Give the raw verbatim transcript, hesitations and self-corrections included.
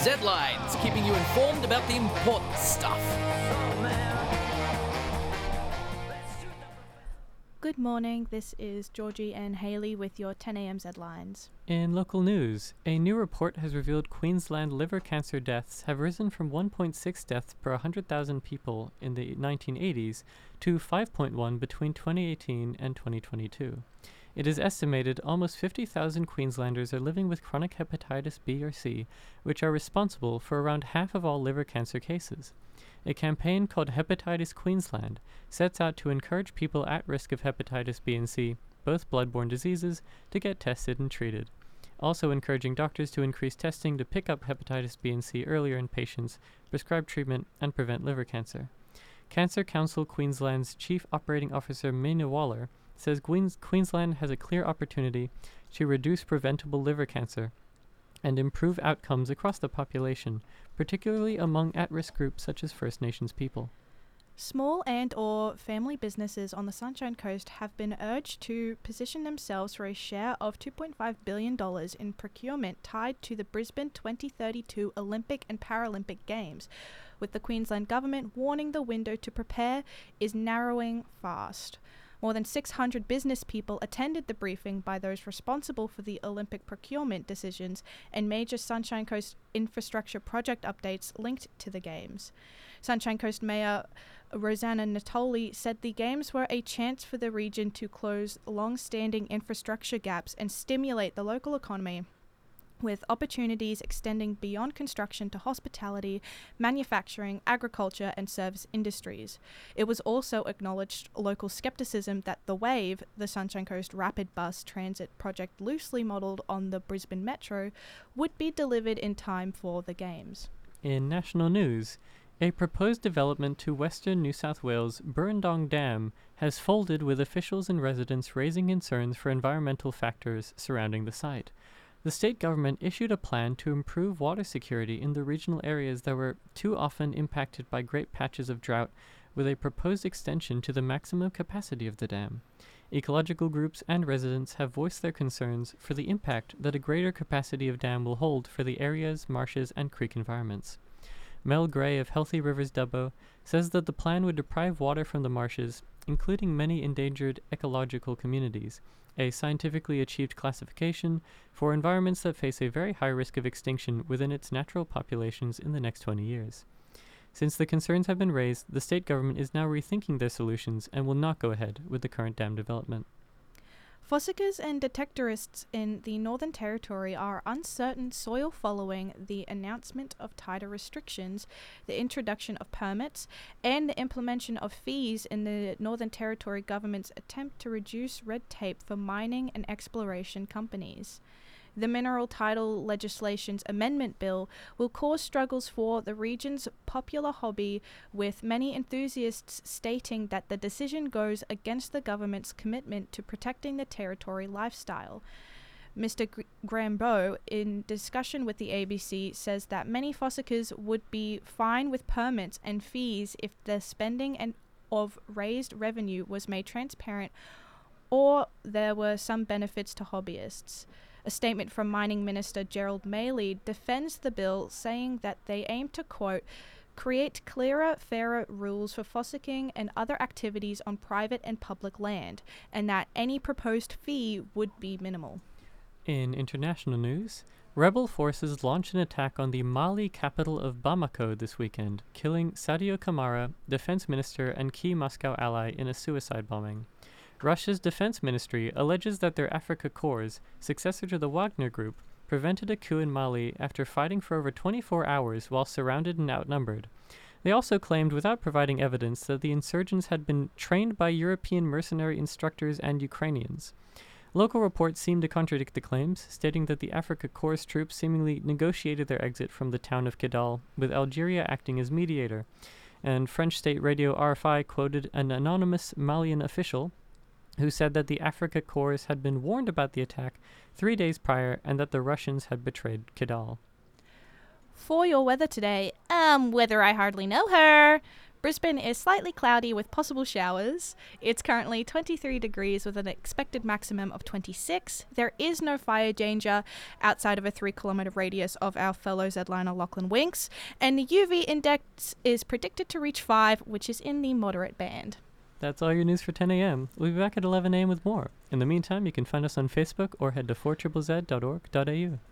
Z-Lines, keeping you informed about the important stuff. Good morning, this is Georgie and Haley with your ten a.m. Z-Lines. In local news, a new report has revealed Queensland liver cancer deaths have risen from one point six deaths per one hundred thousand people in the nineteen eighties to five point one between twenty eighteen and twenty twenty-two. It is estimated almost fifty thousand Queenslanders are living with chronic hepatitis B or C, which are responsible for around half of all liver cancer cases. A campaign called Hepatitis Queensland sets out to encourage people at risk of hepatitis B and C, both bloodborne diseases, to get tested and treated. Also encouraging doctors to increase testing to pick up hepatitis B and C earlier in patients, prescribe treatment, and prevent liver cancer. Cancer Council Queensland's Chief Operating Officer Mina Waller says Queens- Queensland has a clear opportunity to reduce preventable liver cancer and improve outcomes across the population, particularly among at-risk groups such as First Nations people. Small and or family businesses on the Sunshine Coast have been urged to position themselves for a share of two point five billion dollars in procurement tied to the Brisbane twenty thirty-two Olympic and Paralympic Games, with the Queensland government warning the window to prepare is narrowing fast. More than six hundred business people attended the briefing by those responsible for the Olympic procurement decisions and major Sunshine Coast infrastructure project updates linked to the Games. Sunshine Coast Mayor Rosanna Natoli said the Games were a chance for the region to close long-standing infrastructure gaps and stimulate the local economy, with opportunities extending beyond construction to hospitality, manufacturing, agriculture, and service industries. It was also acknowledged local skepticism that the WAVE, the Sunshine Coast Rapid Bus Transit project loosely modelled on the Brisbane Metro, would be delivered in time for the Games. In national news, a proposed development to western New South Wales' Burrendong Dam has folded, with officials and residents raising concerns for environmental factors surrounding the site. The state government issued a plan to improve water security in the regional areas that were too often impacted by great patches of drought, with a proposed extension to the maximum capacity of the dam. Ecological groups and residents have voiced their concerns for the impact that a greater capacity of dam will hold for the area's marshes and creek environments. Mel Gray of Healthy Rivers Dubbo says that the plan would deprive water from the marshes, including many endangered ecological communities, a scientifically achieved classification for environments that face a very high risk of extinction within its natural populations in the next twenty years. Since the concerns have been raised, the state government is now rethinking their solutions and will not go ahead with the current dam development. Fossickers and detectorists in the Northern Territory are uncertain soil following the announcement of tighter restrictions, the introduction of permits, and the implementation of fees in the Northern Territory government's attempt to reduce red tape for mining and exploration companies. The Mineral Title Legislation's amendment bill will cause struggles for the region's popular hobby, with many enthusiasts stating that the decision goes against the government's commitment to protecting the territory lifestyle. Mister G- Grambeau, in discussion with the A B C, says that many fossickers would be fine with permits and fees if the spending and of raised revenue was made transparent or there were some benefits to hobbyists. A statement from Mining Minister Gerald Maley defends the bill, saying that they aim to, quote, create clearer, fairer rules for fossicking and other activities on private and public land, and that any proposed fee would be minimal. In international news, rebel forces launched an attack on the Mali capital of Bamako this weekend, killing Sadio Kamara, defense minister and key Moscow ally, in a suicide bombing. Russia's defense ministry alleges that their Afrika Korps, successor to the Wagner Group, prevented a coup in Mali after fighting for over twenty-four hours while surrounded and outnumbered. They also claimed, without providing evidence, that the insurgents had been trained by European mercenary instructors and Ukrainians. Local reports seem to contradict the claims, stating that the Afrika Korps troops seemingly negotiated their exit from the town of Kidal, with Algeria acting as mediator. And French state radio R F I quoted an anonymous Malian official who said that the Afrika Korps had been warned about the attack three days prior and that the Russians had betrayed Kidal. For your weather today, um, weather I hardly know her. Brisbane is slightly cloudy with possible showers. It's currently twenty-three degrees with an expected maximum of twenty-six. There is no fire danger outside of a three kilometre radius of our fellow Z-liner Lachlan Winks. And the U V index is predicted to reach five, which is in the moderate band. That's all your news for ten a.m. We'll be back at eleven a.m. with more. In the meantime, you can find us on Facebook or head to four z z z dot org dot a u.